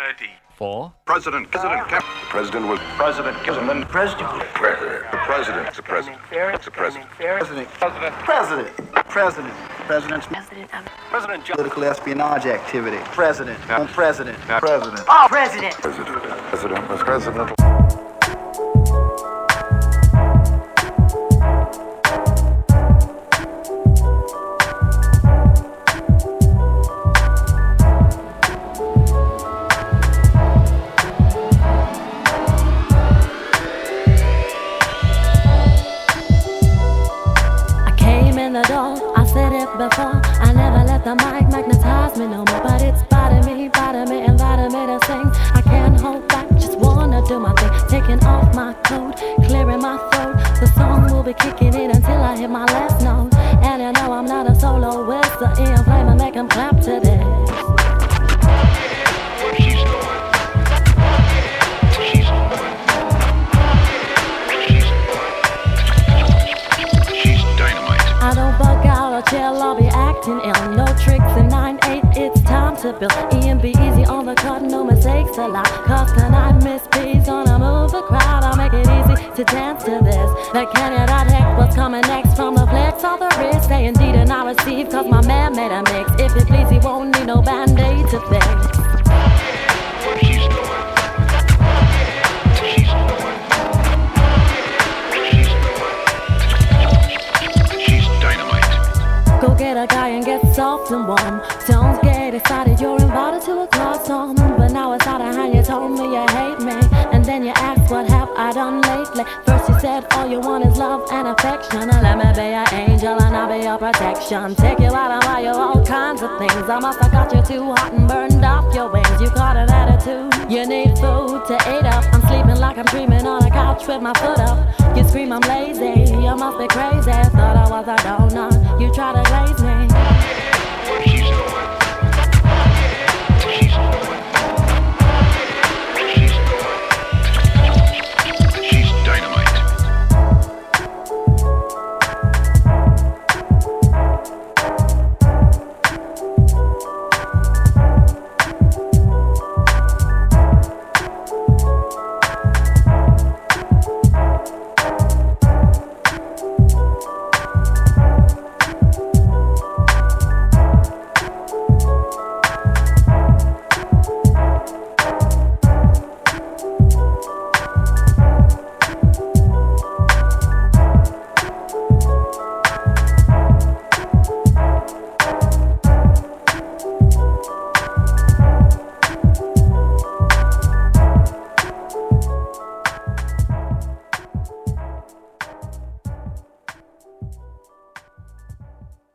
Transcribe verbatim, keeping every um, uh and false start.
thirty. Four. President. President. Cap- President was President. President. president. President. The president. The president. The president. President. President. President. President. President's President of President. Political espionage activity. President. On President. President. Oh, President. President. President was president. I said it before, I never let the mic magnetize me no more. But it's bothering me, bothering me, inviting me to sing. I can't hold back, just wanna do my thing. Taking off my coat, clearing my throat. The song will be kicking in until I hit my last note. And you know I'm not a soloist, the Ian Flamer make them clap to this. I don't bug out or chill, I'll be acting ill. No tricks in nine eight, it's time to build. E and B easy on the cut, no mistakes allowed. Cause tonight Miss P's gonna move the crowd. I'll make it easy to dance to this. The Canada heck, what's coming next from the flex of the wrist? Say indeed and I receive, cause my man made a mix. If it please, he won't need no band-aid to fix. Go get a guy and get soft and warm. Don't get excited, you're invited to a club song. But now it's out of hand, you told me you hate me. And then you asked what have I done lately. First you said all you want is love and affection. And let me be your angel and I'll be your protection. Take you out and buy you all kinds of things. I must have got you too hot and burned off your wings. You caught an attitude, you need food to eat up. I'm sleeping like I'm dreaming on a couch with my foot up. You scream I'm lazy, you must be crazy. Thought I was a donut, you try to glaze me.